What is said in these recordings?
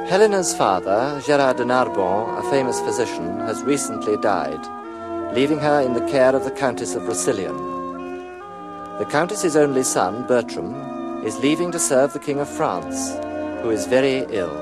Helena's father, Gerard de Narbon, a famous physician, has recently died, leaving her in the care of the Countess of Roussillon. The Countess's only son, Bertram, is leaving to serve the King of France, who is very ill.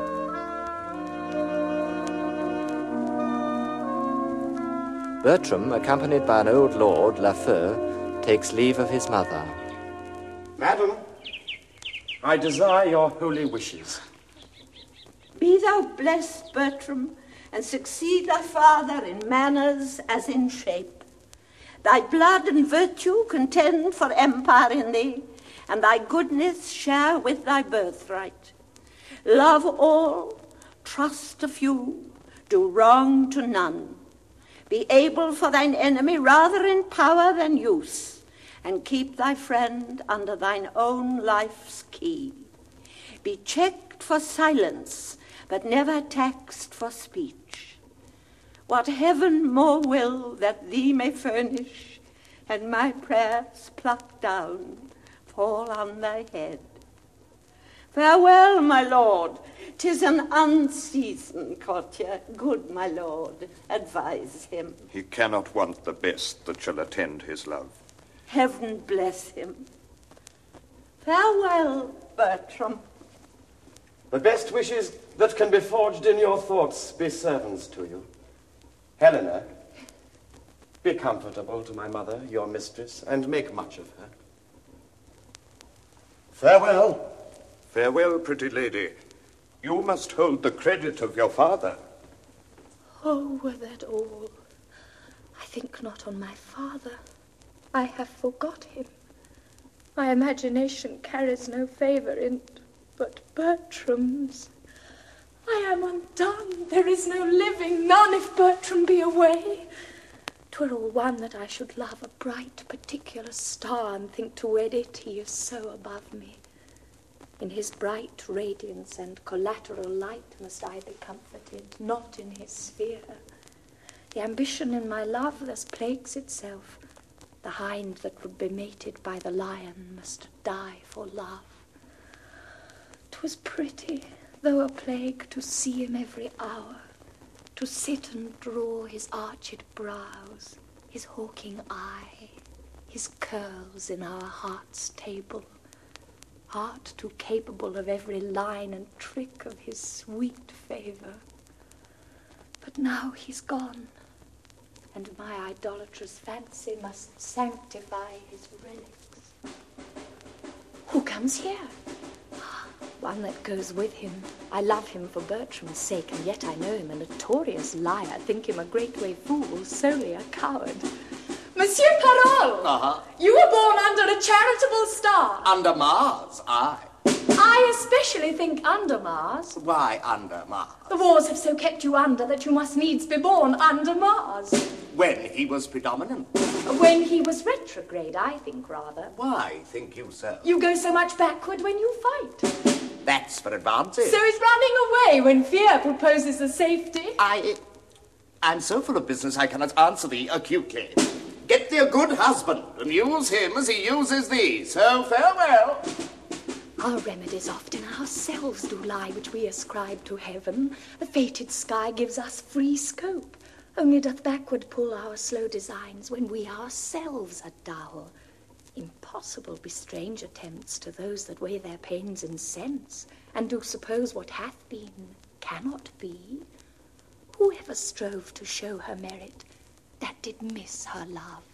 Bertram, accompanied by an old lord, Lafeu, takes leave of his mother. Madam, I desire your holy wishes. Be thou blessed, Bertram, and succeed thy father in manners as in shape. Thy blood and virtue contend for empire in thee, and thy goodness share with thy birthright. Love all, trust a few, do wrong to none. Be able for thine enemy rather in power than use, and keep thy friend under thine own life's key. Be checked for silence, but never taxed for speech. What heaven more will that thee may furnish, and my prayers plucked down fall on thy head. Farewell, my lord. 'Tis an unseasoned courtier. Good my lord, advise him. He cannot want the best that shall attend his love. Heaven bless him. Farewell, Bertram. The best wishes that can be forged in your thoughts be servants to you. Helena, be comfortable to my mother, your mistress, and make much of her. Farewell. Farewell, pretty lady. You must hold the credit of your father. Oh, were that all? I think not on my father. I have forgot him. My imagination carries no favour in't but Bertram's. I am undone. There is no living, none if Bertram be away. 'Twere all one that I should love a bright particular star and think to wed it, he is so above me. In his bright radiance and collateral light must I be comforted, not in his sphere. The ambition in my love thus plagues itself. The hind that would be mated by the lion must die for love. 'Twas pretty, though a plague, to see him every hour, to sit and draw his arched brows, his hawking eye, his curls in our heart's table, heart too capable of every line and trick of his sweet favour. But now he's gone, and my idolatrous fancy must sanctify his relics. Who comes here? One that goes with him. I love him for Bertram's sake, and yet I know him a notorious liar, think him a great way fool, solely a coward. Monsieur Parole! You were born under a charitable star. Under Mars, aye. I especially think under Mars. Why under Mars? The wars have so kept you under that you must needs be born under Mars. When he was predominant. When he was retrograde, I think, rather. Why think you so? You go so much backward when you fight. That's for advances. So is running away when fear proposes a safety. I'm so full of business I cannot answer thee acutely. Get thee a good husband, and use him as he uses thee. So farewell. Our remedies oft in ourselves do lie, which we ascribe to heaven. The fated sky gives us free scope, only doth backward pull our slow designs when we ourselves are dull. Impossible be strange attempts to those that weigh their pains in sense, and do suppose what hath been cannot be. Who ever strove to show her merit that did miss her love?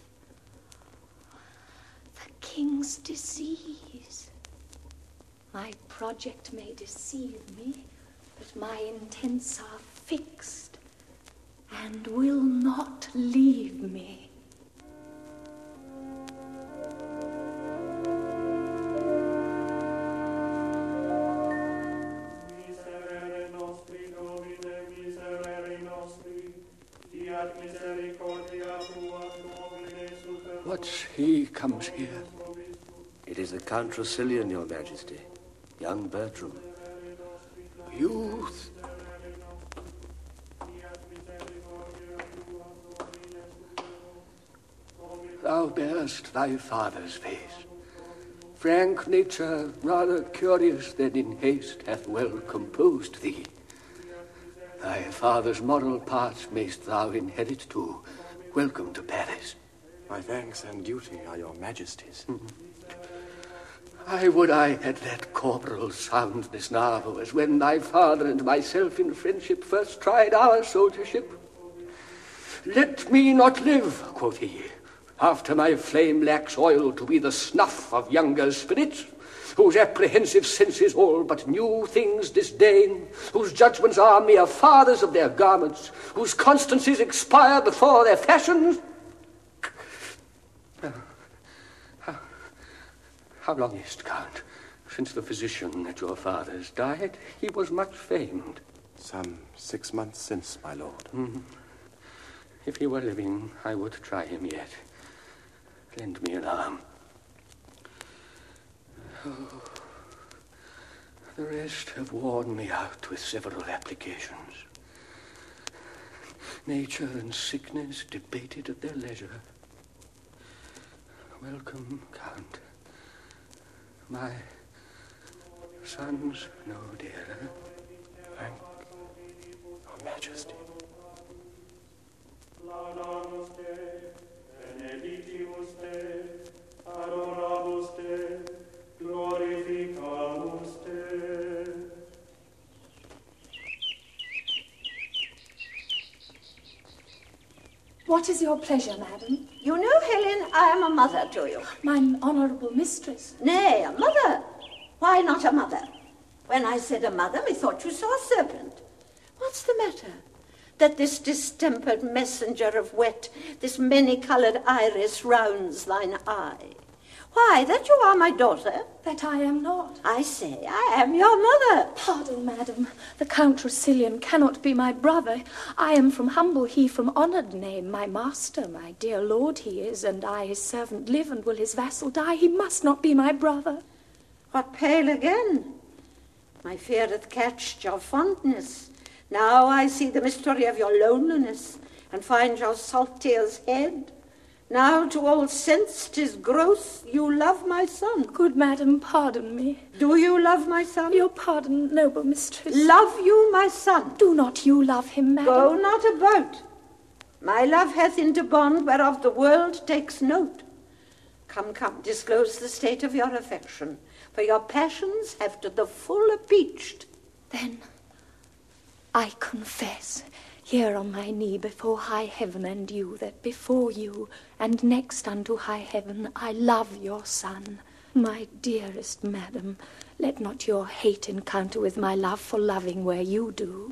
The king's disease. My project may deceive me, but my intents are fixed and will not leave me. What's he comes here? It is the Count Roussillon, Your Majesty. Young Bertram. Youth. Thou bearest thy father's face. Frank nature, rather curious than in haste, hath well composed thee. Thy father's moral parts mayst thou inherit too. Welcome to Paris. My thanks and duty are your majesty's. I would I had that corporal soundness now, as when thy father and myself in friendship first tried our soldiership. Let me not live, quoth he, after my flame lacks oil to be the snuff of younger spirits, whose apprehensive senses all but new things disdain, whose judgments are mere fathers of their garments, whose constancies expire before their fashions. How long is't, Count, since the physician at your father's died? He was much famed. Some 6 months since, my lord. Mm-hmm. If he were living, I would try him yet. Lend me an arm. Oh, the rest have worn me out with several applications. Nature and sickness debated at their leisure. Welcome, Count. My son's no dearer. Thank your majesty. What is your pleasure, madam? You know, Helen, I am a mother to you. Mine honourable mistress. Nay, a mother. Why not a mother? When I said a mother, methought you saw a serpent. What's the matter? That this distempered messenger of wet, this many-coloured iris rounds thine eye. Why, that you are my daughter? That I am not. I say, I am your mother. Pardon, madam. The Count Rousillon cannot be my brother. I am from humble, he from honoured name. My master, my dear lord he is, and I his servant live, and will his vassal die. He must not be my brother. What pale again? My fear hath catched your fondness. Now I see the mystery of your loneliness, and find your salt tears head. Now to all sense 'tis gross, you love my son. Good madam, pardon me. Do you love my son? Your pardon, noble mistress. Love you my son? Do not you love him, madam? Go not about. My love hath into bond whereof the world takes note. Come, come, disclose the state of your affection, for your passions have to the full appeached. Then I confess, here on my knee before high heaven and you, that before you, and next unto high heaven, I love your son. My dearest madam, let not your hate encounter with my love for loving where you do.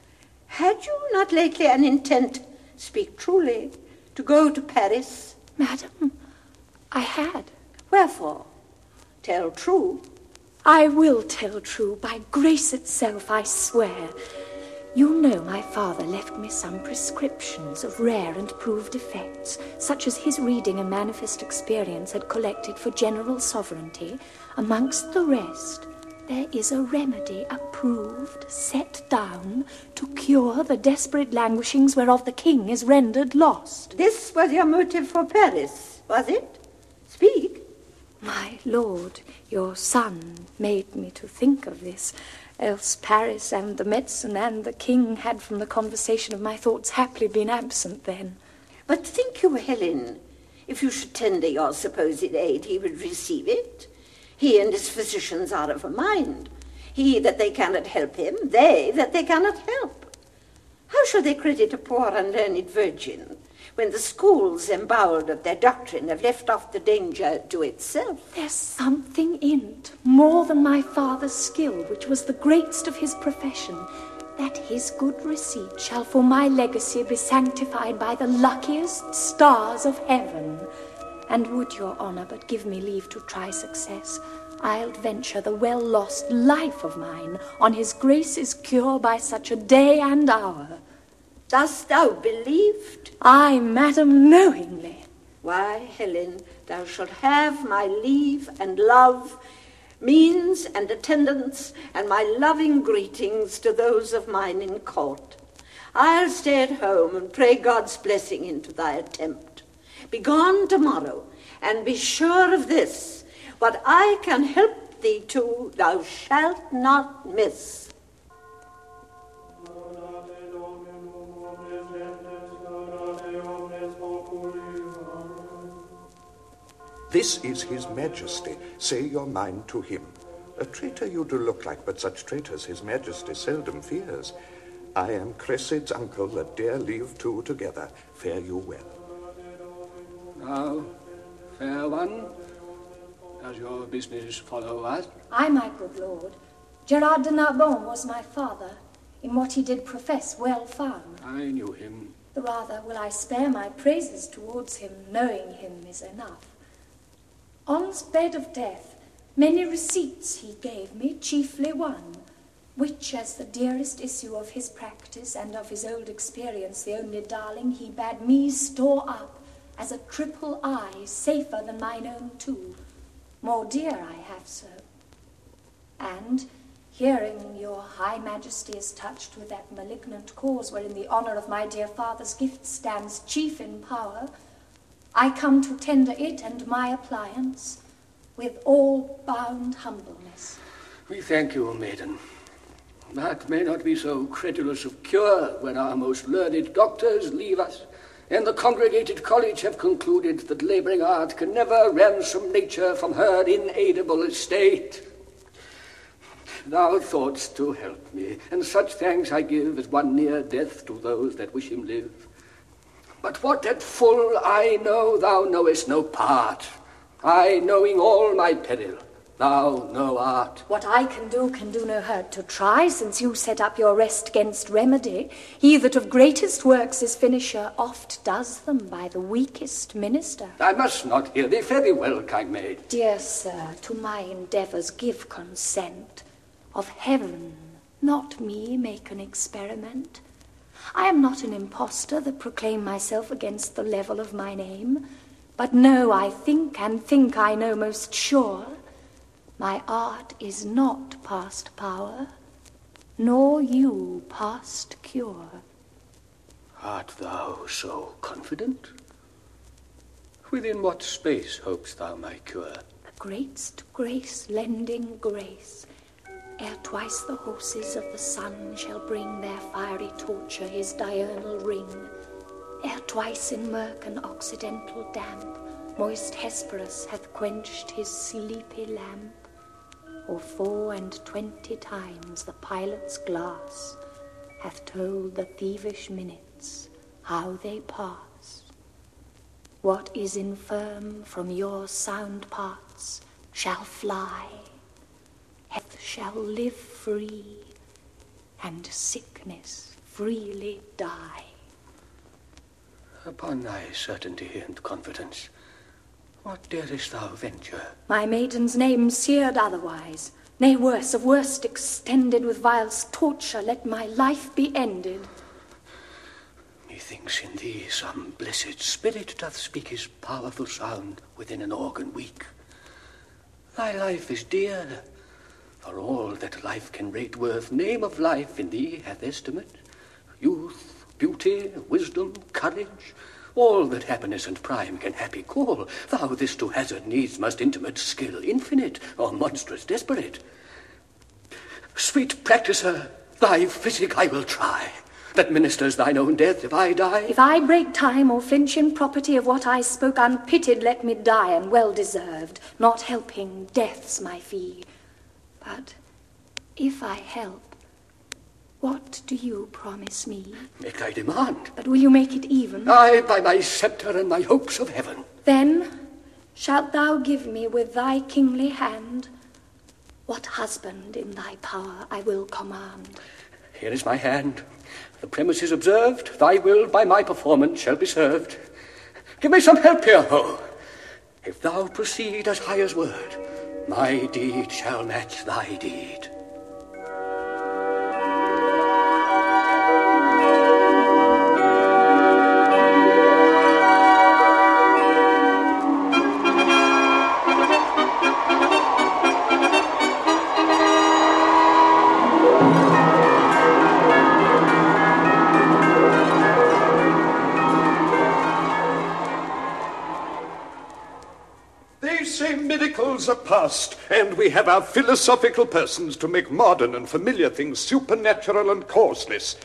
Had you not lately an intent, speak truly, to go to Paris? Madam, I had. Wherefore? Tell true. I will tell true, by grace itself I swear. You know my father left me some prescriptions of rare and proved effects, such as his reading and manifest experience had collected for general sovereignty. Amongst the rest, there is a remedy approved, set down, to cure the desperate languishings whereof the king is rendered lost. This was your motive for Paris, was it? Speak. My lord, your son made me to think of this. Else Paris and the medicine and the king had from the conversation of my thoughts happily been absent then. But think you, Helen, if you should tender your supposed aid, he would receive it? He and his physicians are of a mind. He that they cannot help him, they that they cannot help. How shall they credit a poor unlearned virgin, when the schools emboweled of their doctrine have left off the danger to itself? There's something in't, more than my father's skill, which was the greatest of his profession, that his good receipt shall for my legacy be sanctified by the luckiest stars of heaven. And would your honour but give me leave to try success, I'll venture the well-lost life of mine on his grace's cure by such a day and hour. Dost thou believed? Aye, madam, knowingly. Why, Helen, thou shalt have my leave and love, means and attendance, and my loving greetings to those of mine in court. I'll stay at home and pray God's blessing into thy attempt. Be gone tomorrow, and be sure of this, What I can help thee to, thou shalt not miss. This is his majesty. Say your mind to him. A traitor you do look like, but such traitors his majesty seldom fears. I am Cressid's uncle, that dare leave two together. Fare you well. Now, fair one, does your business follow us? Aye, my good lord. Gerard de Narbon was my father. In what he did profess, well found. I knew him. The rather will I spare my praises towards him, knowing him is enough. On's bed of death, many receipts he gave me, chiefly one, which, as the dearest issue of his practice and of his old experience, the only darling, he bade me store up as a triple eye, safer than mine own too. More dear I have so. And, hearing your high majesty is touched with that malignant cause wherein the honour of my dear father's gift stands chief in power, I come to tender it and my appliance with all bound humbleness. We thank you, maiden. That may not be so credulous of cure when our most learned doctors leave us, and the congregated college have concluded that labouring art can never ransom nature from her inaidable estate. Thou thought'st to help me, and such thanks I give as one near death to those that wish him live. But what at full I know, thou knowest no part. I knowing all my peril, thou no art. What I can do no hurt to try, since you set up your rest 'gainst remedy. He that of greatest works is finisher oft does them by the weakest minister. I must not hear thee. Fare thee well, kind maid. Dear sir, to my endeavours give consent. Of heaven, not me, make an experiment. I am not an impostor that proclaim myself against the level of mine aim, but know I think, and think I know most sure, my art is not past power, nor you past cure. Art thou so confident? Within what space hopest thou my cure? The greatest grace lending grace, ere twice the horses of the sun shall bring their fiery torture his diurnal ring, ere twice in murk and occidental damp moist Hesperus hath quenched his sleepy lamp, or 24 times the pilot's glass hath told the thievish minutes how they pass. What is infirm from your sound parts shall fly, health shall live free, and sickness freely die. Upon thy certainty and confidence, what darest thou venture? My maiden's name seared otherwise, nay worse, of worst extended with vilest torture, let my life be ended. Methinks in thee some blessed spirit doth speak his powerful sound within an organ weak. Thy life is dear, for all that life can rate worth, name of life in thee hath estimate. Youth, beauty, wisdom, courage, all that happiness and prime can happy call, thou this to hazard needs must intimate, skill infinite, or monstrous desperate. Sweet practicer, thy physic I will try, that ministers thine own death if I die. If I break time or flinch in property of what I spoke, unpitied let me die, and well deserved, not helping, death's my fee. But if I help, what do you promise me? Make thy demand. But will you make it even? Aye, by my sceptre and my hopes of heaven. Then shalt thou give me with thy kingly hand what husband in thy power I will command. Here is my hand. The premises observed, thy will by my performance shall be served. Give me some help here, ho. If thou proceed as high as word, my deed shall match thy deed. past, and we have our philosophical persons to make modern and familiar things supernatural and causeless.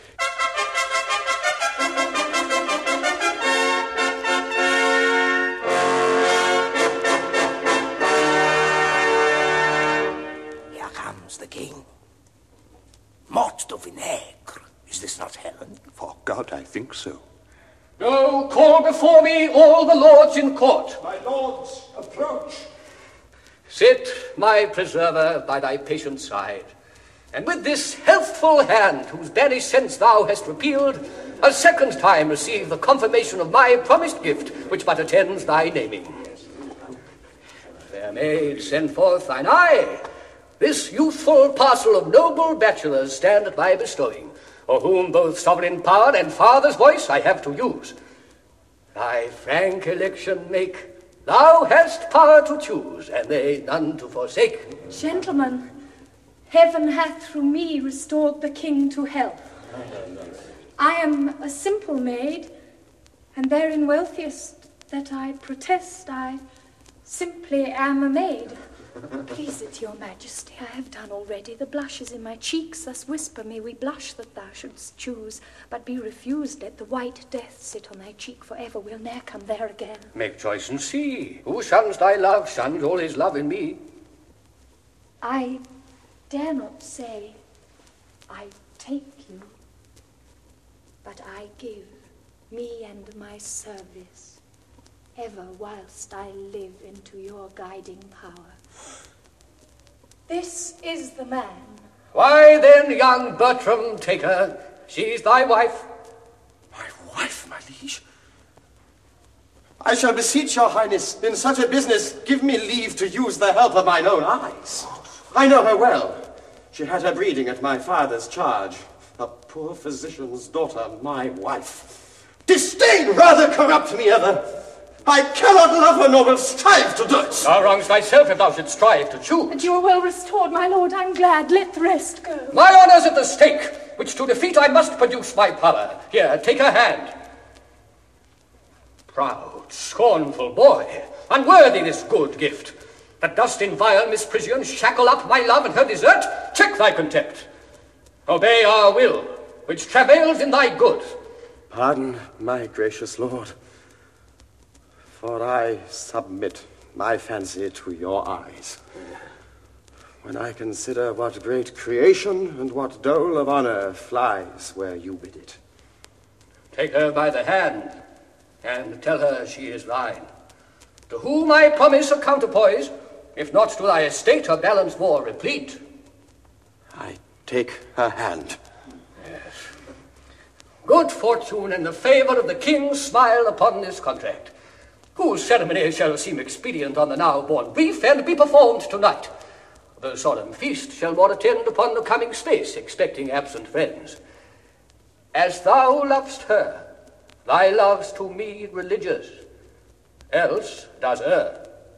Here comes the king. Mort de vinaigre. Is this not Helen? For God, I think so. Go, call before me all the lords in court. My lords, approach. Sit, my preserver, by thy patient side, and with this healthful hand, whose banished sense thou hast repealed, a second time receive the confirmation of my promised gift, which but attends thy naming. Fair maid, send forth thine eye. This youthful parcel of noble bachelors stand at thy bestowing, for whom both sovereign power and father's voice I have to use. Thy frank election make, thou hast power to choose, and they none to forsake. Gentlemen, heaven hath through me restored the king to health. I am a simple maid, and therein wealthiest that I protest I simply am a maid. Please it, your majesty, I have done already. The blushes in my cheeks thus whisper me, we blush that thou shouldst choose, but be refused, let the white death sit on thy cheek forever, we'll ne'er come there again. Make choice and see. Who shuns thy love, shuns all his love in me. I dare not say I take you, but I give me and my service ever whilst I live into your guiding power. This is the man. Why then, young Bertram, take her. She's thy wife. My wife, my liege? I shall beseech your highness, in such a business, give me leave to use the help of mine own eyes. I know her well. She had her breeding at my father's charge. A poor physician's daughter, my wife. Disdain rather corrupt me ever. I cannot love her, nor will strive to do it. Thou wrongest thyself if thou shouldst strive to choose. And you are well restored, my lord, I'm glad. Let the rest go. My honour's at the stake, which to defeat I must produce my power. Here, take her hand. Proud, scornful boy, unworthy this good gift, that dost in vile misprision shackle up my love and her desert, check thy contempt. Obey our will, which travails in thy good. Pardon, my gracious lord, for I submit my fancy to your eyes. When I consider what great creation and what dole of honor flies where you bid it. Take her by the hand, and tell her she is thine. To whom I promise a counterpoise, if not to thy estate her balance more replete. I take her hand. Yes. Good fortune and the favour of the king smile upon this contract, whose ceremony shall seem expedient on the now-born brief, and be performed tonight. The solemn feast shall more attend upon the coming space, expecting absent friends. As thou lovest her, thy love's to me religious, else does err.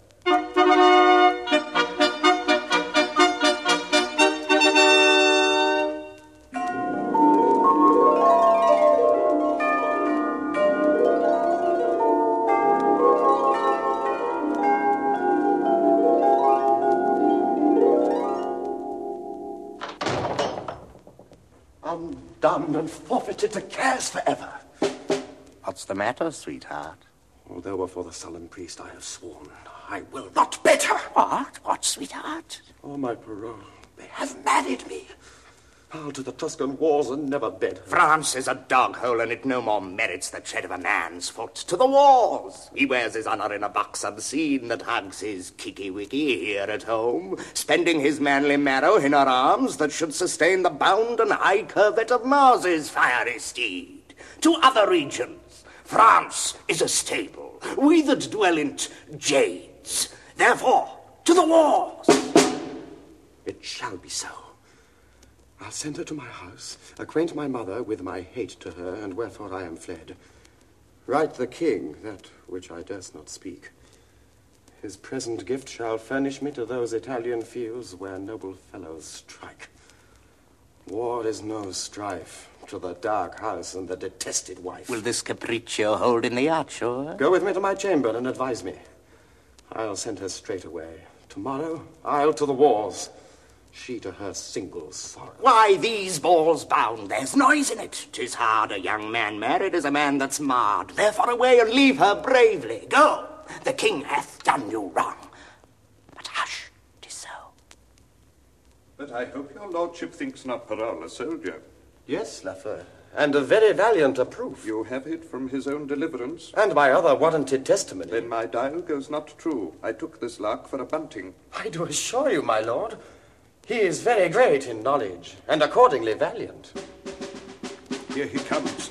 Undone and forfeited to cares forever. What's the matter, sweetheart? Although before the solemn priest I have sworn, I will not better. What? What, sweetheart? Oh, my parole, they have married me. I'll to the Tuscan wars and never bed. France is a dog hole, and it no more merits the tread of a man's foot. To the wars! He wears his honour in a box unseen that hugs his kicky-wicky here at home, spending his manly marrow in our arms that should sustain the bound and high curvet of Mars's fiery steed. To other regions, France is a stable. We that dwell in't jades. Therefore, to the wars! It shall be so. I'll send her to my house, acquaint my mother with my hate to her, and wherefore I am fled. Write the king that which I durst not speak. His present gift shall furnish me to those Italian fields where noble fellows strike. War is no strife to the dark house and the detested wife. Will this capriccio hold in the arch, sure? Go with me to my chamber and advise me. I'll send her straight away Tomorrow, I'll to the wars. She to her single sorrow. Why, these balls bound, there's noise in it. 'Tis hard a young man married as a man that's marred. Therefore away and leave her bravely. Go, the king hath done you wrong. But hush, 'tis so. But I hope your lordship thinks not Parole a soldier. Yes, Lafleur, and a very valiant approof. You have it from his own deliverance. And by other warranted testimony. Then my dial goes not true. I took this lark for a bunting. I do assure you, my lord, he is very great in knowledge, and accordingly valiant. Here he comes.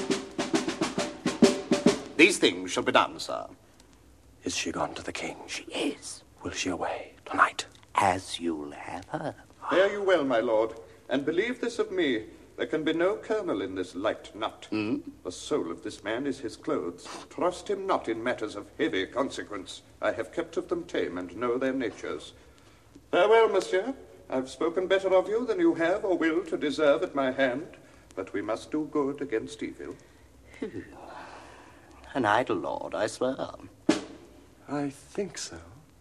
These things shall be done, sir. Is she gone to the king? She is, Will she away tonight? as you'll have her. Fare you well, my lord, and believe this of me, there can be no kernel in this light nut. The soul of this man is his clothes. Trust him not in matters of heavy consequence. I have kept of them tame and know their natures. Farewell, monsieur. I've spoken better of you than you have or will to deserve at my hand, but we must do good against evil. An idle lord, I swear. I think so.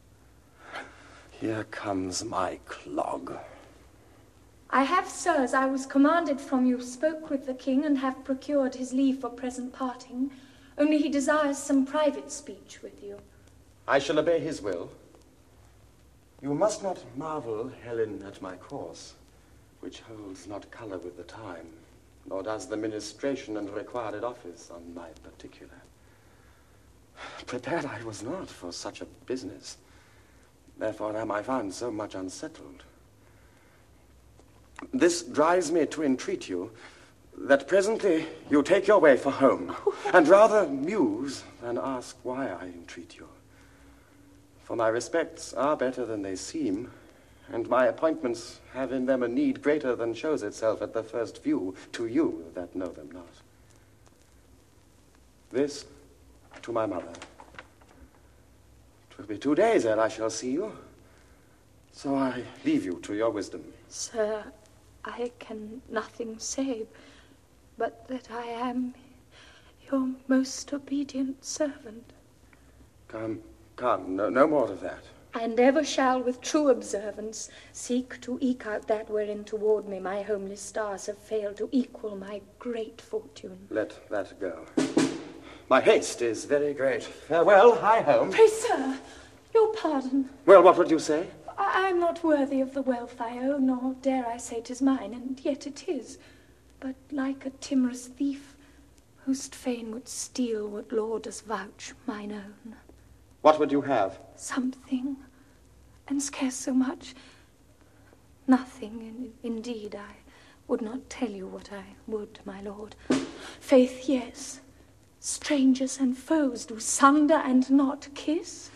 Here comes my clog. I have, sir, as I was commanded from you, spoke with the king and have procured his leave for present parting. Only he desires some private speech with you. I shall obey his will. You must not marvel, Helen, at my course, which holds not colour with the time, nor does the ministration and required office on my particular. Prepared I was not for such a business. Therefore am I found so much unsettled. This drives me to entreat you that presently you take your way for home, and rather muse than ask why I entreat you. For my respects are better than they seem, and my appointments have in them a need greater than shows itself at the first view to you that know them not. This to my mother. 'Twill be 2 days ere I shall see you, so I leave you to your wisdom. Sir, I can nothing say, but that I am your most obedient servant. Come, no more of that. And ever shall with true observance seek to eke out that wherein toward me my homely stars have failed to equal my great fortune. Let that go. My haste is very great. Farewell, hie home. Pray, sir, your pardon. Well, what would you say? I am not worthy of the wealth I own, nor dare I say 'tis mine, and yet it is. But like a timorous thief, whose fain would steal what Lord does vouch mine own. What would you have? Something, and scarce so much. Nothing, indeed, I would not tell you what I would, my lord. Faith, yes. Strangers and foes do sunder and not kiss.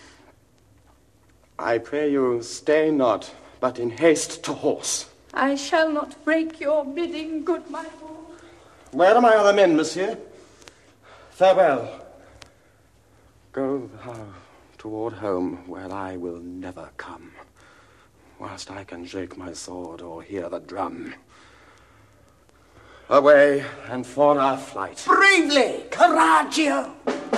I pray you stay not, but in haste to horse. I shall not break your bidding, good my lord. Where are my other men, monsieur? Farewell. Go thou toward home, where I will never come, whilst I can shake my sword or hear the drum. Away, and for our flight. Bravely, coraggio!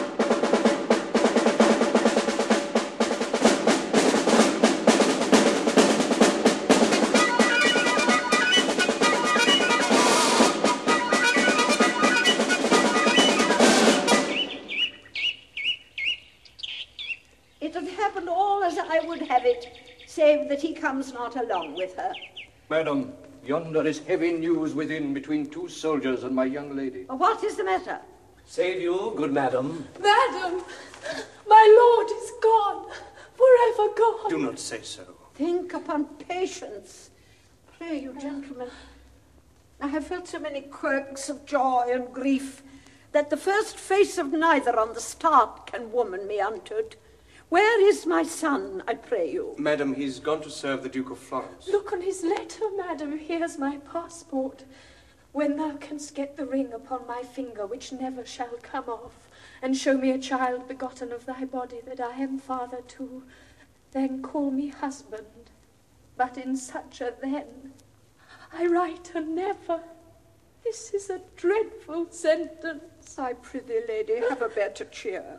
It hath happened all as I would have it, save that he comes not along with her. Madam, yonder is heavy news within between 2 soldiers and my young lady. What is the matter? Save you, good madam. Madam, my lord is gone, forever gone. Do not say so. Think upon patience. Pray you, gentlemen. I have felt so many quirks of joy and grief that the first face of neither on the start can woman me unto it. Where is my son, I pray you? Madam, he's gone to serve the Duke of Florence. Look on his letter, madam. Here's my passport. When thou canst get the ring upon my finger, which never shall come off, and show me a child begotten of thy body that I am father to, then call me husband. But in such a then, I write a never. This is a dreadful sentence. I prithee, lady, have a better cheer.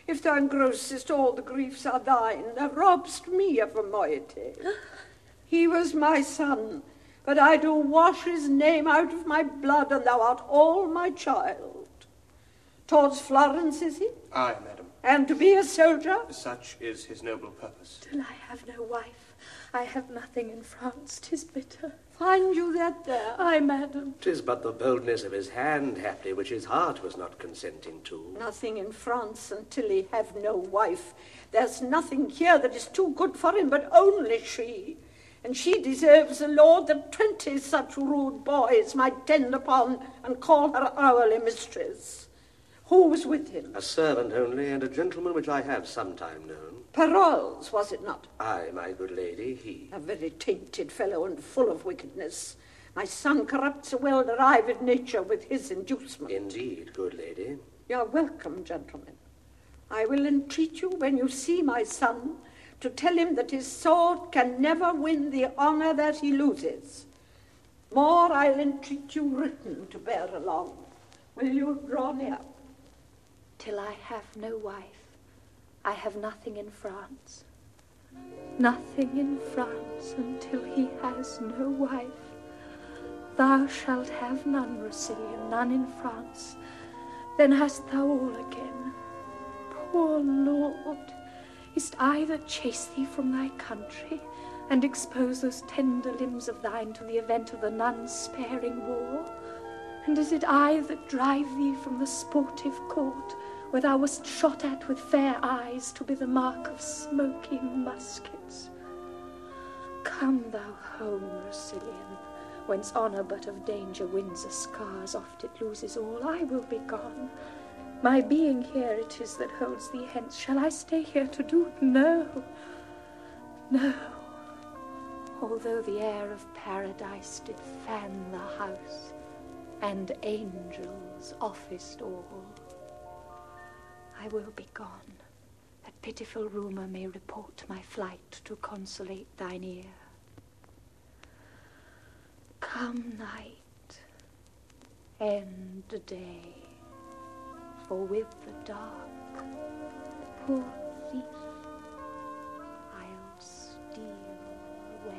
If thou engrossest all the griefs are thine, thou robb'st me of a moiety. He was my son, but I do wash his name out of my blood, and thou art all my child. Towards Florence, is he? Aye, madam. And to be a soldier? Such is his noble purpose. Till I have no wife, I have nothing in France. 'Tis bitter. Find you that there? Aye, madam. 'Tis but the boldness of his hand, haply, which his heart was not consenting to. Nothing in France until he have no wife. There's nothing here that is too good for him, but only she. And she deserves a lord that 20 such rude boys might tend upon and call her hourly mistress. Who was with him? A servant only, and a gentleman which I have sometime known. Paroles, was it not? Aye, my good lady, he. A very tainted fellow and full of wickedness. My son corrupts a well-derived nature with his inducement. Indeed, good lady. You're welcome, gentlemen. I will entreat you, when you see my son, to tell him that his sword can never win the honour that he loses. More I'll entreat you written to bear along. Will you draw near? Till I have no wife, I have nothing in France. Nothing in France until he has no wife. Thou shalt have none, Rousillon, none in France. Then hast thou all again. Poor Lord, is't I that chase thee from thy country, and expose those tender limbs of thine to the event of the none sparing war? And is it I that drive thee from the sportive court, where thou wast shot at with fair eyes to be the mark of smoking muskets? Come thou home, Rousillon, whence honour but of danger wins a scars, oft it loses all. I will be gone. My being here it is that holds thee hence. Shall I stay here to do? No, no. Although the air of paradise did fan the house, and angels officed all, I will be gone, that pitiful rumour may report my flight to consolate thine ear. Come night, end day, for with the dark, poor thief, I'll steal away.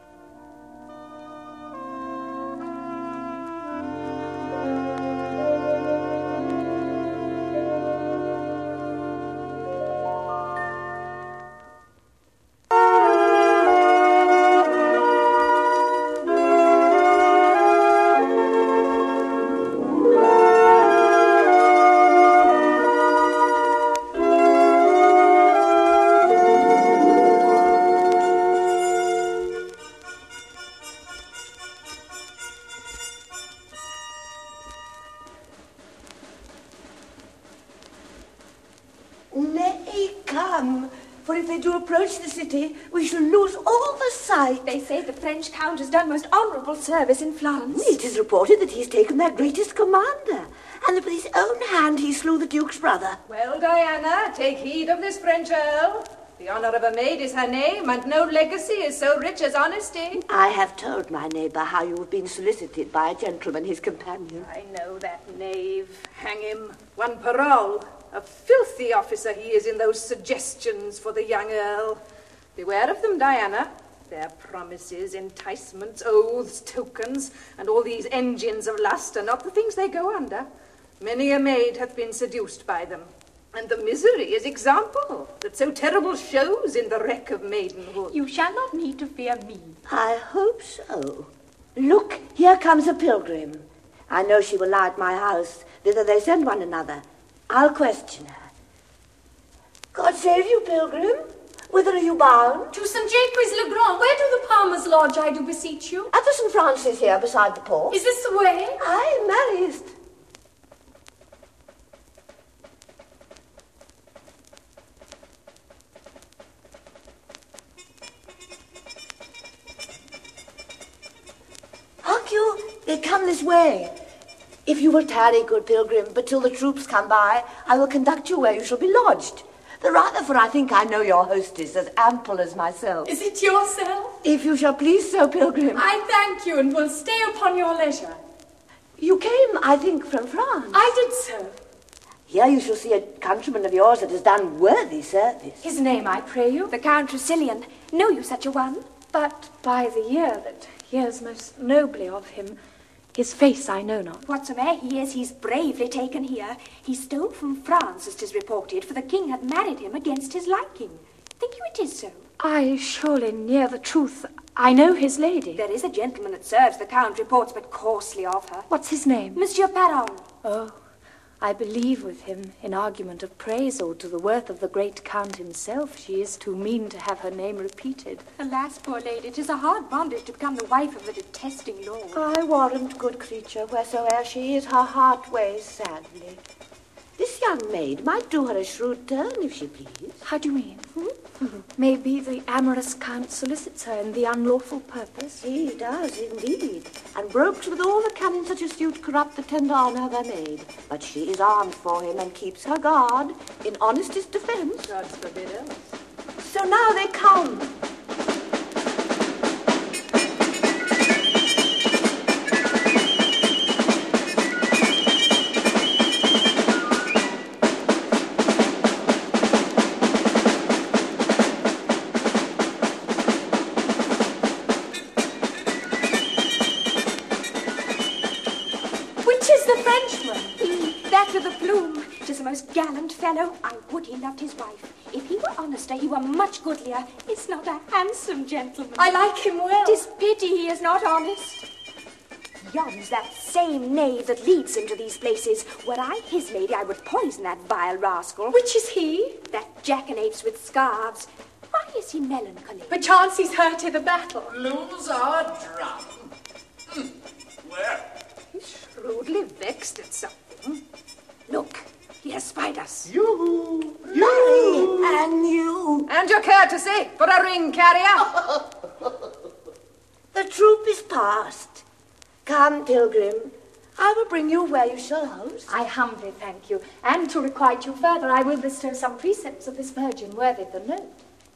We shall lose all the sight. They say the French Count has done most honourable service in Florence. It is reported that he has taken their greatest commander, and that with his own hand he slew the Duke's brother. Well, Diana, take heed of this French earl. The honour of a maid is her name, and no legacy is so rich as honesty. I have told my neighbour how you have been solicited by a gentleman, his companion. I know that knave. Hang him. One parole. A filthy officer he is in those suggestions for the young earl. Beware of them, Diana. Their promises, enticements, oaths, tokens, and all these engines of lust are not the things they go under. Many a maid hath been seduced by them, and the misery is example that so terrible shows in the wreck of maidenhood. You shall not need to fear me. I hope so. Look, here comes a pilgrim. I know she will lie at my house. Thither they send one another. I'll question her. God save you, pilgrim. Whither are you bound? To St. Jacques-le-Grand. Where do the Palmers lodge, I do beseech you? At the St. Francis here, beside the port. Is this the way? Aye, marriest. Hark you, they come this way. If you will tarry, good pilgrim, but till the troops come by, I will conduct you where you shall be lodged. The rather, for I think I know your hostess as ample as myself. Is it yourself? If you shall please so, pilgrim. I thank you, and will stay upon your leisure. You came, I think, from France. I did so. Here you shall see a countryman of yours that has done worthy service. His name, I pray you? The Count Tressilian. Know you such a one? But by the year that hears most nobly of him, his face I know not. Whatsoe'er he is, he's bravely taken here. He stole from France, as 'tis reported, for the king had married him against his liking. Think you it is so? I surely near the truth. I know his lady. There is a gentleman that serves the Count, reports but coarsely of her. What's his name? Monsieur Parole. Oh, I believe with him in argument of praise, or to the worth of the great Count himself, she is too mean to have her name repeated. Alas, poor lady, 'tis a hard bondage to become the wife of a detesting lord. I warrant, good creature, wheresoe'er she is, her heart weighs sadly. This young maid might do her a shrewd turn, if she pleased. How do you mean? Maybe the amorous Count solicits her in the unlawful purpose? He does, indeed, and brokes with all the cunning such astute corrupt the tender honour of her maid. But she is armed for him and keeps her guard in honestest defence. God's forbid else. So now they come. Most gallant fellow. I would he loved his wife. If he were honester, he were much goodlier. Is not a handsome gentleman. I like him well. 'Tis pity he is not honest. Yon's that same knave that leads him to these places. Were I his lady, I would poison that vile rascal. Which is he? That jackanapes with scarves. Why is he melancholy? Perchance he's hurt in the battle. Lose our drum. Where? He's shrewdly vexed at something. Look. He has spied us. You! And you! And your courtesy for a ring carrier. The troop is past. Come, pilgrim. I will bring you where you shall host. I humbly thank you. And to requite you further, I will bestow some precepts of this virgin worthy the note.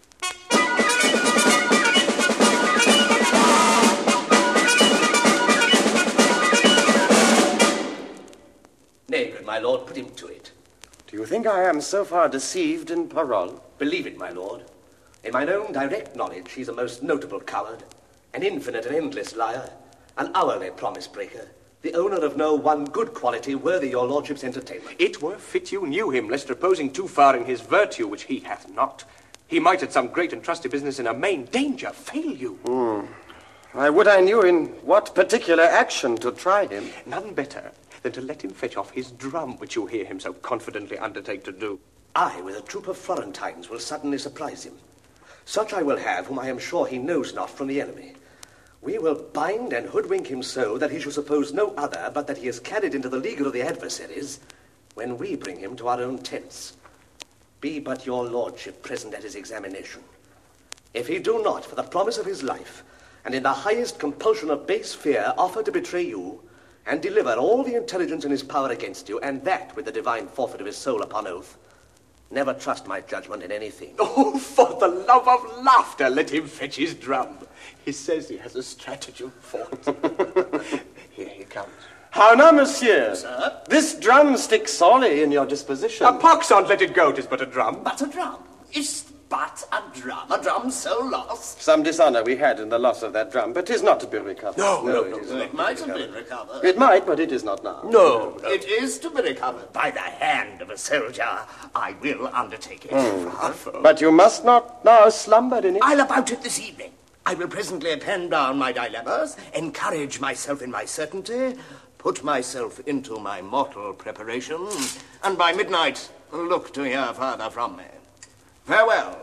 Nay, good my lord, put him to it. Do you think I am so far deceived in Parole? Believe it, my lord. In mine own direct knowledge, he's a most notable coward, an infinite and endless liar, an hourly promise breaker, the owner of no one good quality worthy your lordship's entertainment. It were fit you knew him, lest reposing too far in his virtue, which he hath not, he might at some great and trusty business in a main danger fail you. I would I knew in what particular action to try him. None better than to let him fetch off his drum, which you hear him so confidently undertake to do. I, with a troop of Florentines, will suddenly surprise him. Such I will have, whom I am sure he knows not from the enemy. We will bind and hoodwink him so that he shall suppose no other but that he is carried into the league of the adversaries when we bring him to our own tents. Be but your lordship present at his examination. If he do not, for the promise of his life, and in the highest compulsion of base fear, offer to betray you, and deliver all the intelligence in his power against you, and that with the divine forfeit of his soul upon oath, never trust my judgment in anything. Oh, for the love of laughter, let him fetch his drum. He says he has a stratagem for it. Here he comes. How now, monsieur? Sir? This drum sticks sorely in your disposition. A pox on, let it go, 'tis but a drum. But a drum. Is but a drum so lost. Some dishonor we had in the loss of that drum, but 'tis not to be recovered. No, It might have been recovered. It might, but it is not now. No, it is to be recovered. By the hand of a soldier, I will undertake it. But you must not now slumber in it. I'll about it this evening. I will presently pen down my dilemmas, encourage myself in my certainty, put myself into my mortal preparation, and by midnight look to hear further from me. Farewell.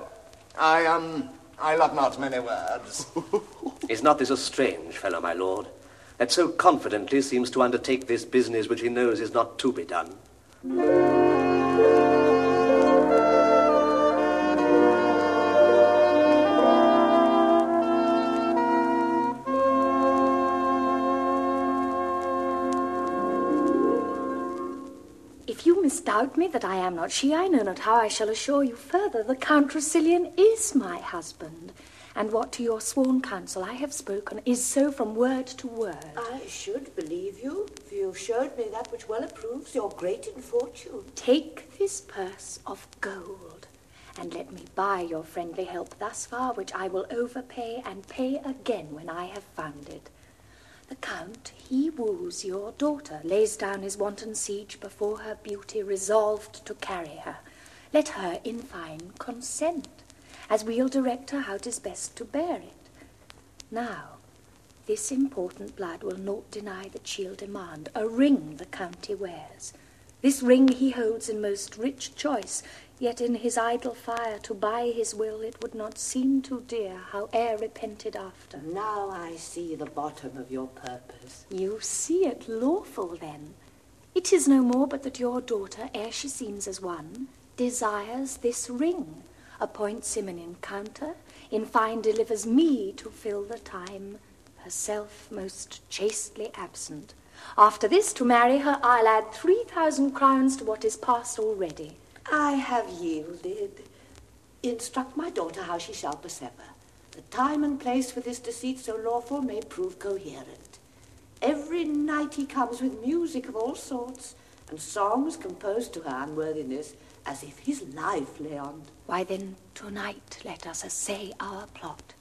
I love not many words. Is not this a strange fellow, my lord, that so confidently seems to undertake this business which he knows is not to be done? If you misdoubt me that I am not she, I know not how I shall assure you further. The Count Tressilian is my husband, And what to your sworn counsel I have spoken is so from word to word. I should believe you, for you showed me that which well approves your great infortune. Take this purse of gold, and let me buy your friendly help thus far, which I will overpay and pay again when I have found it. The Count, he woos your daughter, lays down his wanton siege before her beauty, resolved to carry her. Let her, in fine, consent, as we'll direct her how 'tis best to bear it. Now, this important blood will not deny that she'll demand a ring the Count he wears. This ring he holds in most rich choice, yet in his idle fire to buy his will it would not seem too dear, howe'er repented after. Now I see the bottom of your purpose. You see it lawful, then. It is no more but that your daughter, ere she seems as one, desires this ring, appoints him an encounter, in fine delivers me to fill the time, herself most chastely absent. After this, to marry her, I'll add 3,000 crowns to what is past already. I have yielded. Instruct my daughter how she shall persever. The time and place for this deceit so lawful may prove coherent. Every night he comes with music of all sorts, and songs composed to her unworthiness, as if his life lay on. Why then, tonight let us essay our plot.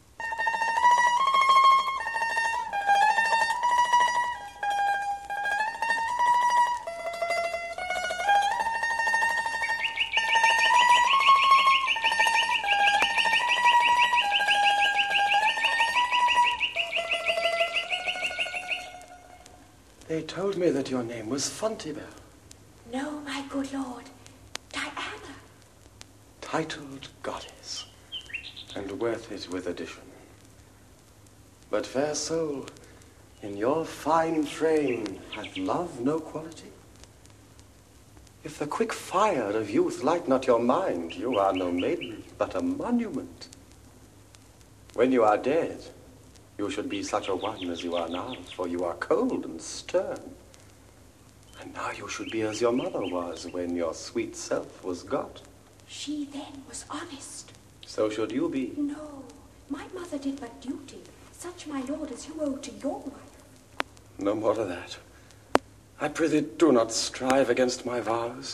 They told me that your name was Fontibel. No, my good lord. Diana. Titled goddess, and worth it with addition. But fair soul, in your fine frame hath love no quality? If the quick fire of youth light not your mind, you are no maiden, but a monument. When you are dead, you should be such a one as you are now, for you are cold and stern. And now you should be as your mother was when your sweet self was got. She then was honest. So should you be. No, my mother did but duty, such, my lord, as you owe to your wife. No more of that. I prithee, do not strive against my vows.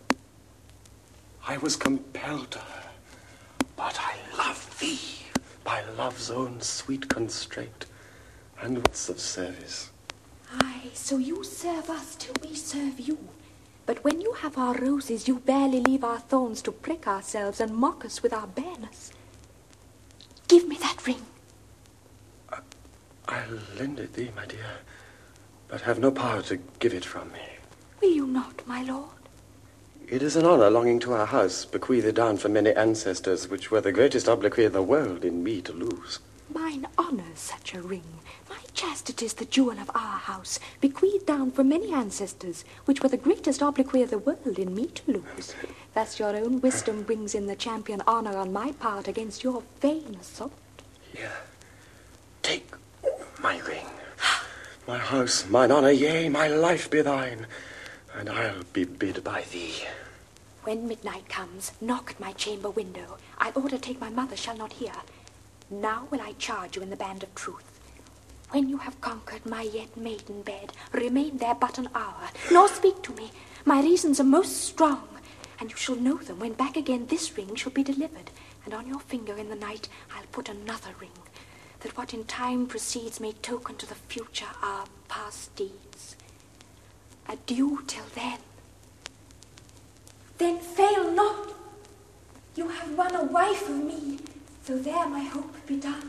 I was compelled to her, but I love thee by love's own sweet constraint, and what's of service. Aye, so you serve us till we serve you. But when you have our roses, you barely leave our thorns to prick ourselves and mock us with our bareness. Give me that ring. I'll lend it thee, my dear, but have no power to give it from me. Will you not, my lord? It is an honor longing to our house, bequeathed down from many ancestors, which were the greatest obloquy in the world in me to lose. Mine honours such a ring. My chastity's the jewel of our house, bequeathed down from many ancestors, which were the greatest obloquy of the world in me to lose. Thus your own wisdom brings in the champion honour on my part against your vain assault. Here, take my ring. My house, mine honour, yea, my life be thine, and I'll be bid by thee. When midnight comes, knock at my chamber window. I'll order take my mother shall not hear. Now will I charge you in the band of truth. When you have conquered my yet maiden bed, remain there but an hour, nor speak to me. My reasons are most strong, and you shall know them when back again this ring shall be delivered, and on your finger in the night I'll put another ring, that what in time proceeds may token to the future our past deeds. Adieu till then. Then fail not. You have won a wife of me, so there my hope be done.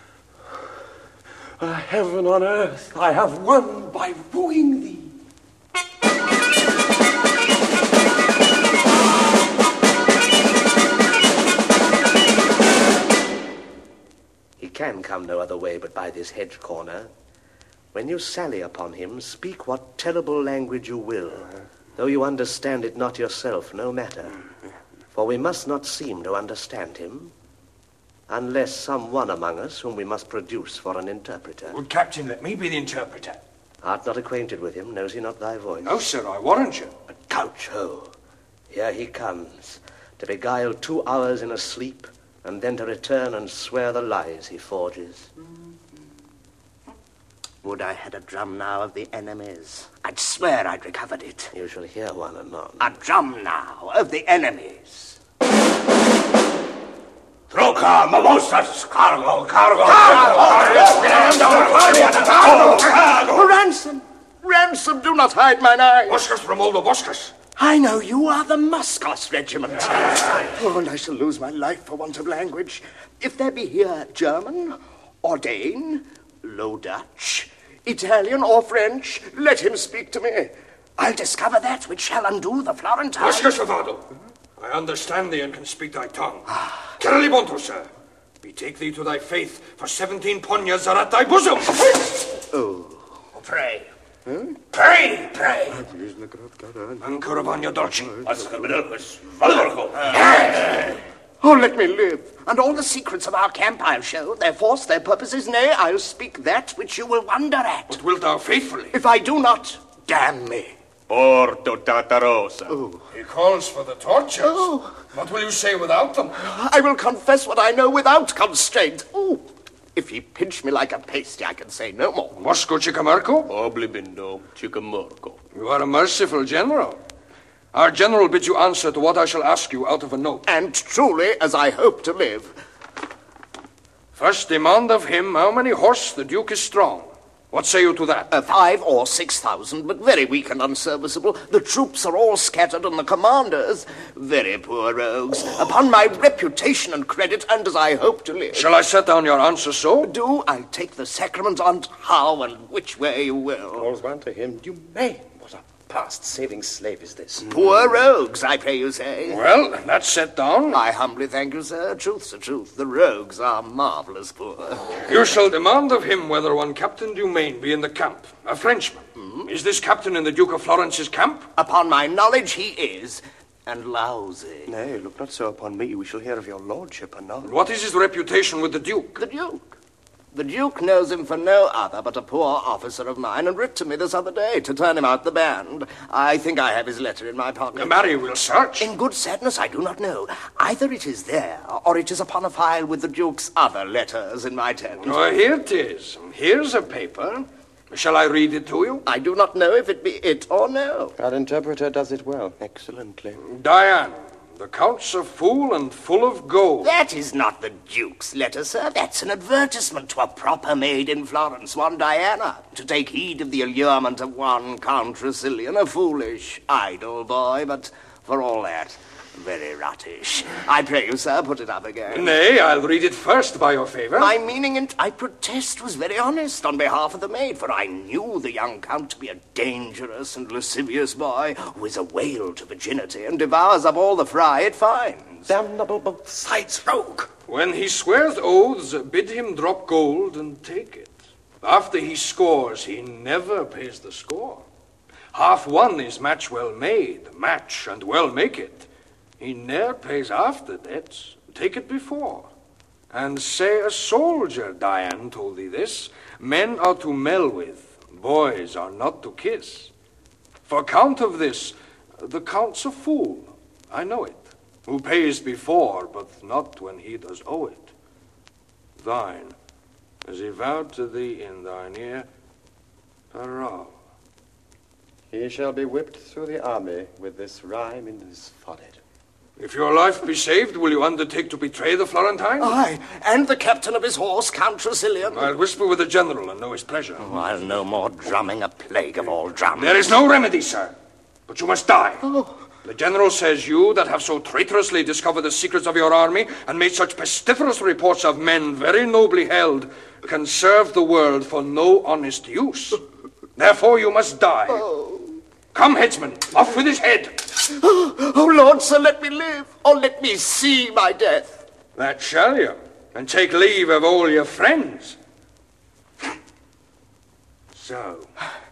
A heaven on earth I have won by wooing thee. He can come no other way but by this hedge corner. When you sally upon him, speak what terrible language you will, though you understand it not yourself, no matter. For we must not seem to understand him, unless some one among us whom we must produce for an interpreter. Well, Captain, let me be the interpreter. Art not acquainted with him? Knows he not thy voice? No, sir, I warrant you. But couch ho! Here he comes, to beguile 2 hours in a sleep, and then to return and swear the lies he forges. Would I had a drum now of the enemies. I'd swear I'd recovered it. You shall hear one anon. A drum now of the enemies. Troca, mimosas, cargo. Ransom! Ransom, do not hide mine eyes. Boscas, Romualdo, Boscas. I know you are the Muscos regiment. Oh, and I shall lose my life for want of language. If there be here German, or Dane, Low Dutch, Italian, or French, let him speak to me. I'll discover that which shall undo the Florentine. Boscas, Avado. I understand thee and can speak thy tongue. Caralibonto, sir. Betake thee to thy faith, for 17 poniards are at thy bosom. Oh, pray. Pray. Ancora vagna dolci. Oh, let me live, and all the secrets of our camp I'll show, their force, their purposes, nay, I'll speak that which you will wonder at. But wilt thou faithfully? If I do not, damn me. Porto Tartarossa. Oh. He calls for the tortures. Oh. What will you say without them? I will confess what I know without constraint. Oh. If he pinch me like a pasty, I can say no more. Mosco Chicamarco? Oblibindo Chicamorco. You are a merciful general. Our general bids you answer to what I shall ask you out of a note. And truly, as I hope to live. First demand of him how many horse the Duke is strong. What say you to that? 5,000 or 6,000, but very weak and unserviceable. The troops are all scattered, and the commanders, very poor rogues. Upon my reputation and credit, and as I hope to live. Shall I set down your answer so? Do. I'll take the sacrament on how and which way you will. Calls one to him. You may. What a past-saving slave is this? Poor rogues, I pray you say. Well, that's set down. I humbly thank you, sir. Truth's the truth. The rogues are marvellous poor. You shall demand of him whether one Captain Dumaine be in the camp, a Frenchman. Is this captain in the Duke of Florence's camp? Upon my knowledge, he is, and lousy. Nay, look not so upon me. We shall hear of your lordship anon. What is his reputation with the Duke? The Duke. The Duke knows him for no other but a poor officer of mine, and writ to me this other day to turn him out the band. I think I have his letter in my pocket. Marry, we'll search. In good sadness, I do not know. Either it is there, or it is upon a file with the Duke's other letters in my tent. Oh, here it is. Here's a paper. Shall I read it to you? I do not know if it be it or no. Our interpreter does it well. Excellently. Diane, the Count's a fool and full of gold. That is not the Duke's letter, sir. That's an advertisement to a proper maid in Florence, one Diana, to take heed of the allurement of one Count Tressilian, a foolish, idle boy, but for all that, very rottish. I pray you, sir, put it up again. Nay, I'll read it first, by your favour. My meaning, and I protest, was very honest on behalf of the maid, for I knew the young Count to be a dangerous and lascivious boy, who is a whale to virginity, and devours up all the fry it finds. Damnable both sides, rogue! When he swears oaths, bid him drop gold and take it. After he scores, he never pays the score. Half won is match well made, match and well make it. He ne'er pays after debts, take it before. And say a soldier, Diane, told thee this, men are to mell with, boys are not to kiss. For count of this, the Count's a fool, I know it, who pays before, but not when he does owe it. Thine, as he vowed to thee in thine ear, Parole. He shall be whipped through the army with this rhyme in his forehead. If your life be saved, will you undertake to betray the Florentine? Aye, and the captain of his horse, Count Tressilian. I'll whisper with the general and know his pleasure. Oh, I'll no more drumming, a plague of all drums. There is no remedy, sir, but you must die. Oh. The general says you that have so traitorously discovered the secrets of your army and made such pestiferous reports of men very nobly held can serve the world for no honest use. Therefore you must die. Oh. Come, headsman, off with his head. Oh, Lord, sir, let me live, or let me see my death. That shall you, and take leave of all your friends. So,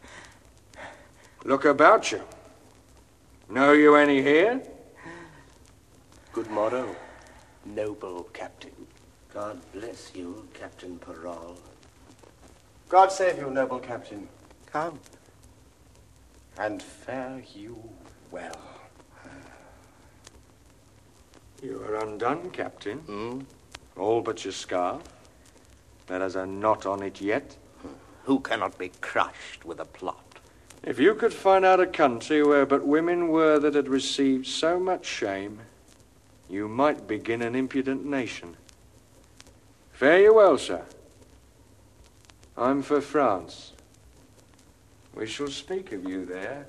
look about you. Know you any here? Good morrow, noble captain. God bless you, Captain Parole. God save you, noble captain. Count. And fare you well. You are undone, Captain. All but your scarf. There is a knot on it yet. Who cannot be crushed with a plot? If you could find out a country where but women were that had received so much shame, you might begin an impudent nation. Fare you well, sir. I'm for France. We shall speak of you there.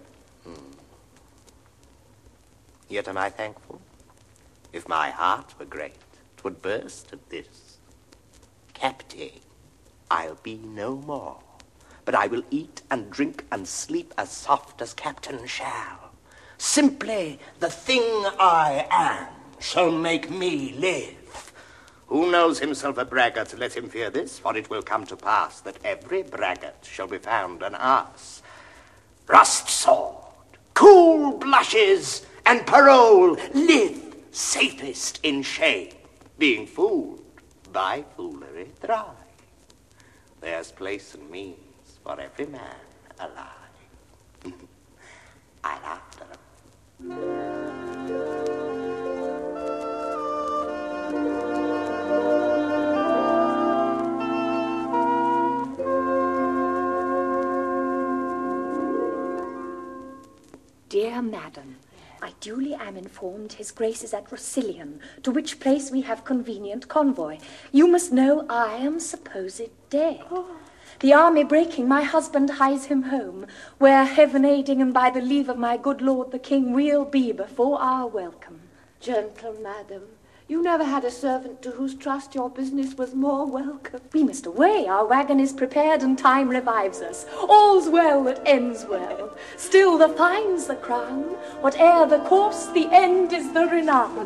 Yet am I thankful. If my heart were great, 'twould burst at this. Captain, I'll be no more, but I will eat and drink and sleep as soft as Captain shall. Simply the thing I am shall make me live. Who knows himself a braggart, let him fear this, for it will come to pass that every braggart shall be found an ass. Rust sword, cool blushes, and parole live safest in shame, being fooled by foolery thrive. There's place and means for every man alive. I'll after him. Dear Madam, I duly am informed his grace is at Rossilion, to which place we have convenient convoy. You must know I am supposed dead. The army breaking, my husband hies him home, where heaven aiding and by the leave of my good lord the king we'll be before our welcome. Gentle madam, you never had a servant to whose trust your business was more welcome. We must away, our wagon is prepared and time revives us. All's well that ends well. Still the fine's the crown, whate'er the course, the end is the renown.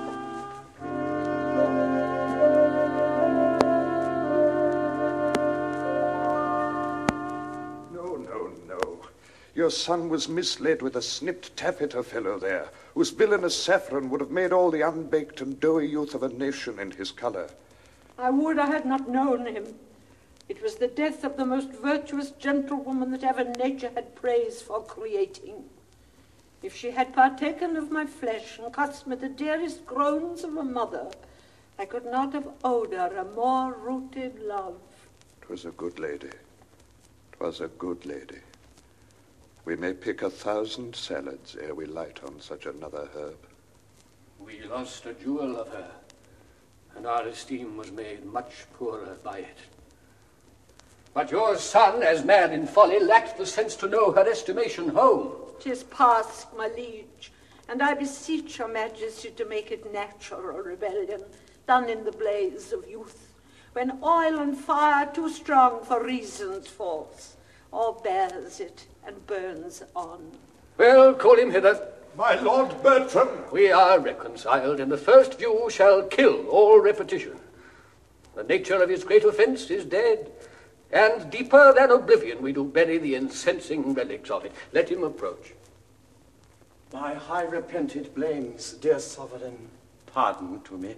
Your son was misled with a snipped taffeta fellow there, whose villainous saffron would have made all the unbaked and doughy youth of a nation in his colour. I would I had not known him. It was the death of the most virtuous gentlewoman that ever nature had praised for creating. If she had partaken of my flesh and cost me the dearest groans of a mother, I could not have owed her a more rooted love. 'Twas a good lady. 'Twas a good lady. We may pick 1,000 salads ere we light on such another herb. We lost a jewel of her, and our esteem was made much poorer by it. But your son, as man in folly, lacked the sense to know her estimation home. 'Tis past, my liege, and I beseech your majesty to make it natural rebellion, done in the blaze of youth, when oil and fire too strong for reason's force, or bears it and burns on. Well, call him hither. My Lord Bertram! We are reconciled, and the first view shall kill all repetition. The nature of his great offence is dead, and deeper than oblivion we do bury the incensing relics of it. Let him approach. My high repented blames, dear sovereign, pardon to me.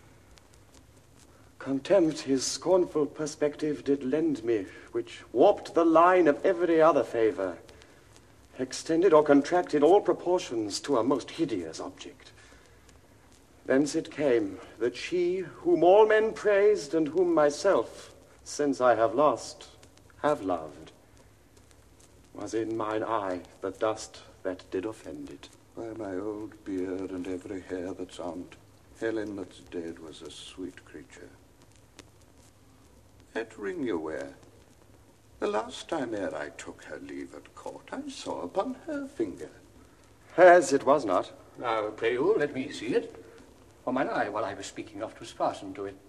Contempt his scornful perspective did lend me, which warped the line of every other favour, extended or contracted all proportions to a most hideous object. Thence it came that she, whom all men praised, and whom myself, since I have lost, have loved, was in mine eye the dust that did offend it. By my old beard and every hair that's on't, Helen that's dead was a sweet creature. That ring you wear, the last time ere I took her leave at court, I saw upon her finger. Hers it was not. Now, pray you, let me see it. For mine eye, while I was speaking of, was fastened to it.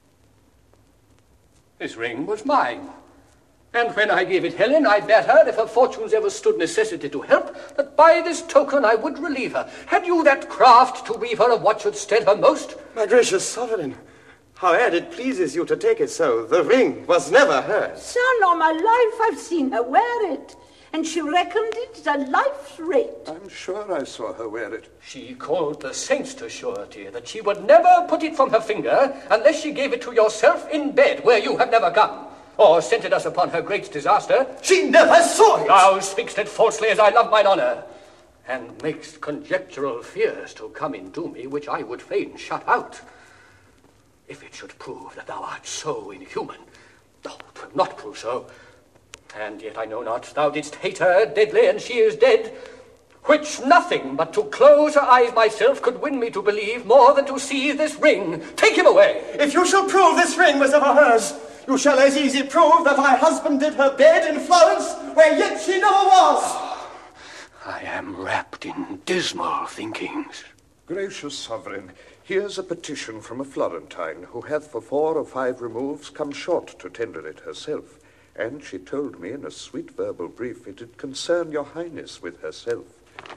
This ring was mine. And when I gave it Helen, I bade her, if her fortunes ever stood necessity to help, that by this token I would relieve her. Had you that craft to weave her of what should stead her most? My gracious sovereign, howe'er it pleases you to take it so, the ring was never hers. Son, all my life I've seen her wear it, and she reckoned it a life's rate. I'm sure I saw her wear it. She called the saints to surety that she would never put it from her finger unless she gave it to yourself in bed, where you have never come, or scented us upon her great disaster. She never saw it! Thou speak'st it falsely as I love mine honour, and makest conjectural fears to come into me which I would fain shut out. If it should prove that thou art so inhuman, oh, 'twill not prove so. And yet I know not, thou didst hate her deadly, and she is dead, which nothing but to close her eyes myself could win me to believe more than to see this ring. Take him away. If you shall prove this ring was ever hers, you shall as easy prove that my husband did her bed in Florence, where yet she never was. I am wrapped in dismal thinkings. Gracious sovereign, here's a petition from a Florentine, who hath for 4 or 5 removes come short to tender it herself. And she told me in a sweet verbal brief it did concern your highness with herself.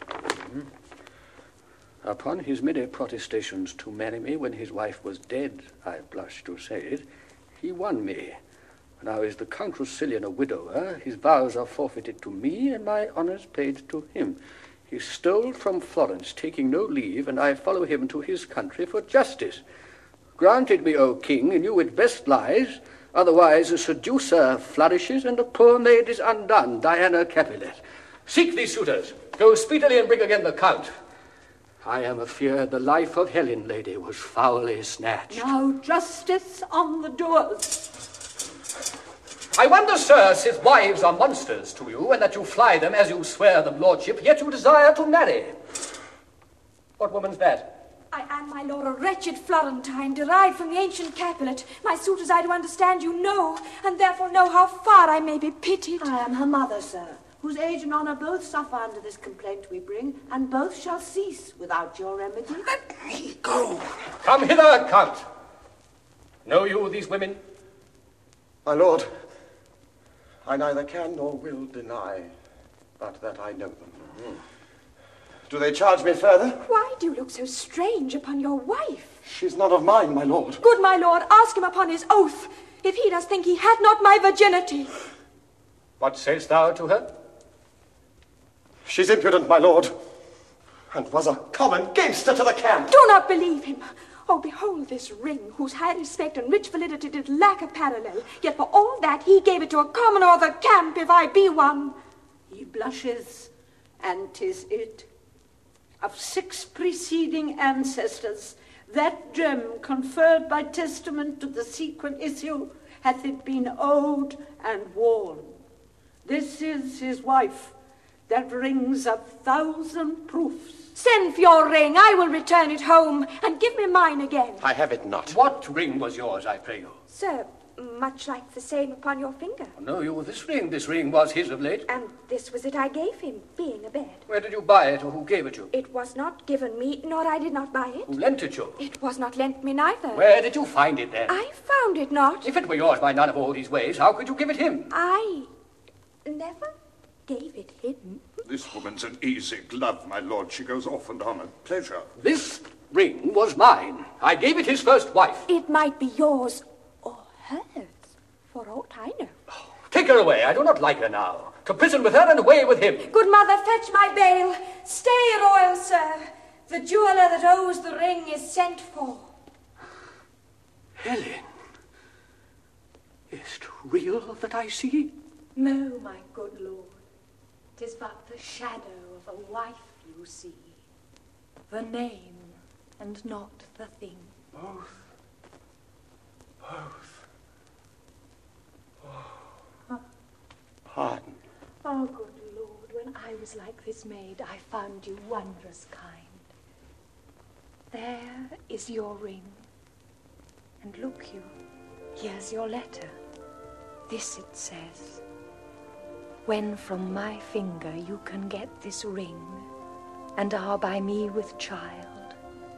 Upon his many protestations to marry me when his wife was dead, I blush to say it, he won me. Now is the Count Rousillon a widower, his vows are forfeited to me, and my honours paid to him. He stole from Florence, taking no leave, and I follow him to his country for justice. Granted me, O king, in you it best lies, otherwise a seducer flourishes, and a poor maid is undone, Diana Capulet. Seek these suitors, go speedily and bring again the Count. I am afeard the life of Helen, lady, was foully snatched. Now justice on the doers. I wonder, sir, since wives are monsters to you, and that you fly them as you swear them lordship, yet you desire to marry. What woman's that? I am, my lord, a wretched Florentine, derived from the ancient Capulet. My suitors, I do understand you know, and therefore know how far I may be pitied. I am her mother, sir, whose age and honour both suffer under this complaint we bring, and both shall cease without your remedy. Let me go. Come hither, Count. Know you these women? My lord, I neither can nor will deny but that I know them. Do they charge me further? Why do you look so strange upon your wife? She's not of mine, my lord. Good my lord, ask him upon his oath, if he does think he had not my virginity. What sayest thou to her? She's impudent, my lord, and was a common gamester to the camp. Do not believe him. Oh, behold this ring, whose high respect and rich validity did lack a parallel. Yet for all that, he gave it to a commoner of the camp, if I be one. He blushes, and 'tis it. Of 6 preceding ancestors, that gem conferred by testament to the sequent issue, hath it been owed and worn. This is his wife, that rings 1,000 proofs. Send for your ring, I will return it home, and give me mine again. I have it not. What ring was yours, I pray you? Sir, much like the same upon your finger. No, you, this ring was his of late. And this was it I gave him, being a bed. Where did you buy it, or who gave it you? It was not given me, nor I did not buy it. Who lent it you? It was not lent me neither. Where did you find it then? I found it not. If it were yours by none of all these ways, how could you give it him? I never gave it him. This woman's an easy glove, my lord. She goes off and on at pleasure. This ring was mine. I gave it his first wife. It might be yours or hers, for aught I know. Take her away. I do not like her now. To prison with her and away with him. Good mother, fetch my bail. Stay, royal sir. The jeweller that owes the ring is sent for. Helen, is't real that I see? No, my good lord. 'Tis but the shadow of a wife you see. The name, and not the thing. Both. Oh. Pardon. Oh, good lord, when I was like this maid, I found you wondrous kind. There is your ring. And look you, here's your letter. This it says: when from my finger you can get this ring, and are by me with child,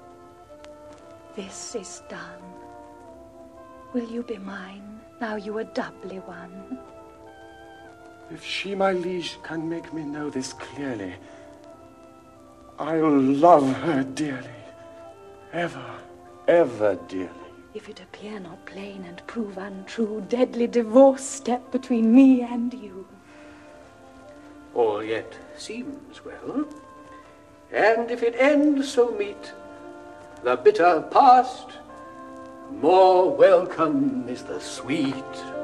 this is done. Will you be mine, now you are doubly one? If she, my liege, can make me know this clearly, I'll love her dearly, ever, ever dearly. If it appear not plain and prove untrue, deadly divorce step between me and you. All yet seems well. And if it end so meet, the bitter past, more welcome is the sweet.